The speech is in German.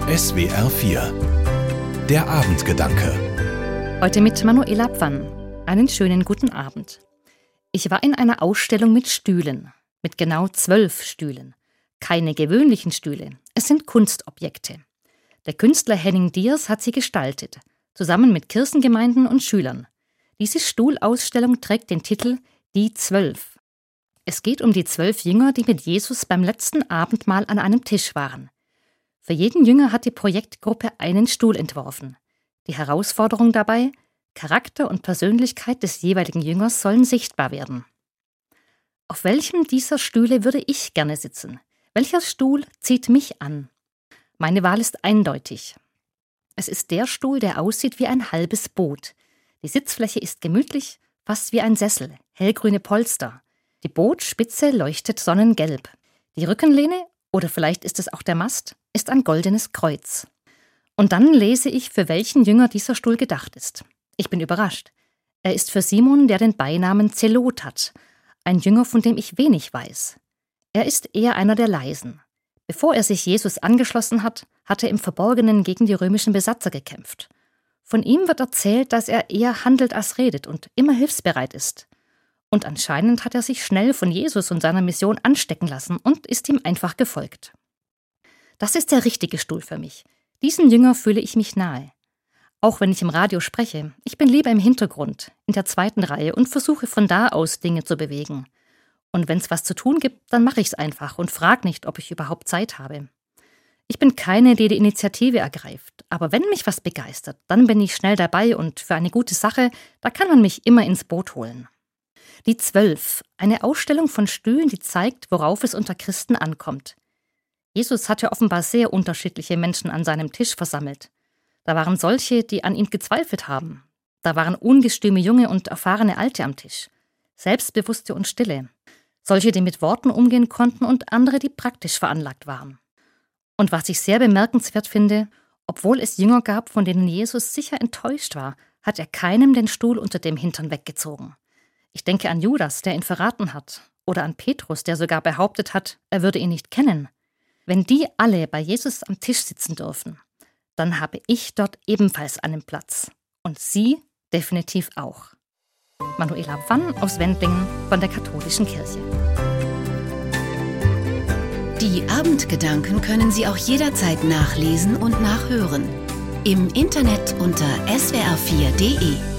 SWR 4 Der Abendgedanke. Heute mit Manuela Pfann. Einen schönen guten Abend. Ich war in einer Ausstellung mit Stühlen, mit genau 12 Stühlen. Keine gewöhnlichen Stühle, es sind Kunstobjekte. Der Künstler Henning Diers hat sie gestaltet, zusammen mit Kirchengemeinden und Schülern. Diese Stuhlausstellung trägt den Titel Die 12. Es geht um die 12 Jünger, die mit Jesus beim letzten Abendmahl an einem Tisch waren. Für jeden Jünger hat die Projektgruppe einen Stuhl entworfen. Die Herausforderung dabei: Charakter und Persönlichkeit des jeweiligen Jüngers sollen sichtbar werden. Auf welchem dieser Stühle würde ich gerne sitzen? Welcher Stuhl zieht mich an? Meine Wahl ist eindeutig. Es ist der Stuhl, der aussieht wie ein halbes Boot. Die Sitzfläche ist gemütlich, fast wie ein Sessel, hellgrüne Polster. Die Bootspitze leuchtet sonnengelb. Die Rückenlehne, oder vielleicht ist es auch der Mast, ist ein goldenes Kreuz. Und dann lese ich, für welchen Jünger dieser Stuhl gedacht ist. Ich bin überrascht. Er ist für Simon, der den Beinamen Zelot hat, ein Jünger, von dem ich wenig weiß. Er ist eher einer der Leisen. Bevor er sich Jesus angeschlossen hat, hat er im Verborgenen gegen die römischen Besatzer gekämpft. Von ihm wird erzählt, dass er eher handelt als redet und immer hilfsbereit ist. Und anscheinend hat er sich schnell von Jesus und seiner Mission anstecken lassen und ist ihm einfach gefolgt. Das ist der richtige Stuhl für mich. Diesen Jünger fühle ich mich nahe. Auch wenn ich im Radio spreche, ich bin lieber im Hintergrund, in der zweiten Reihe und versuche von da aus Dinge zu bewegen. Und wenn es was zu tun gibt, dann mache ich es einfach und frage nicht, ob ich überhaupt Zeit habe. Ich bin keine, die die Initiative ergreift, aber wenn mich was begeistert, dann bin ich schnell dabei und für eine gute Sache, da kann man mich immer ins Boot holen. Die 12, eine Ausstellung von Stühlen, die zeigt, worauf es unter Christen ankommt. Jesus hatte offenbar sehr unterschiedliche Menschen an seinem Tisch versammelt. Da waren solche, die an ihm gezweifelt haben. Da waren ungestüme Junge und erfahrene Alte am Tisch. Selbstbewusste und stille. Solche, die mit Worten umgehen konnten und andere, die praktisch veranlagt waren. Und was ich sehr bemerkenswert finde, obwohl es Jünger gab, von denen Jesus sicher enttäuscht war, hat er keinem den Stuhl unter dem Hintern weggezogen. Ich denke an Judas, der ihn verraten hat, oder an Petrus, der sogar behauptet hat, er würde ihn nicht kennen. Wenn die alle bei Jesus am Tisch sitzen dürfen, dann habe ich dort ebenfalls einen Platz. Und Sie definitiv auch. Manuela Pfann aus Wendlingen von der Katholischen Kirche. Die Abendgedanken können Sie auch jederzeit nachlesen und nachhören. Im Internet unter swr4.de.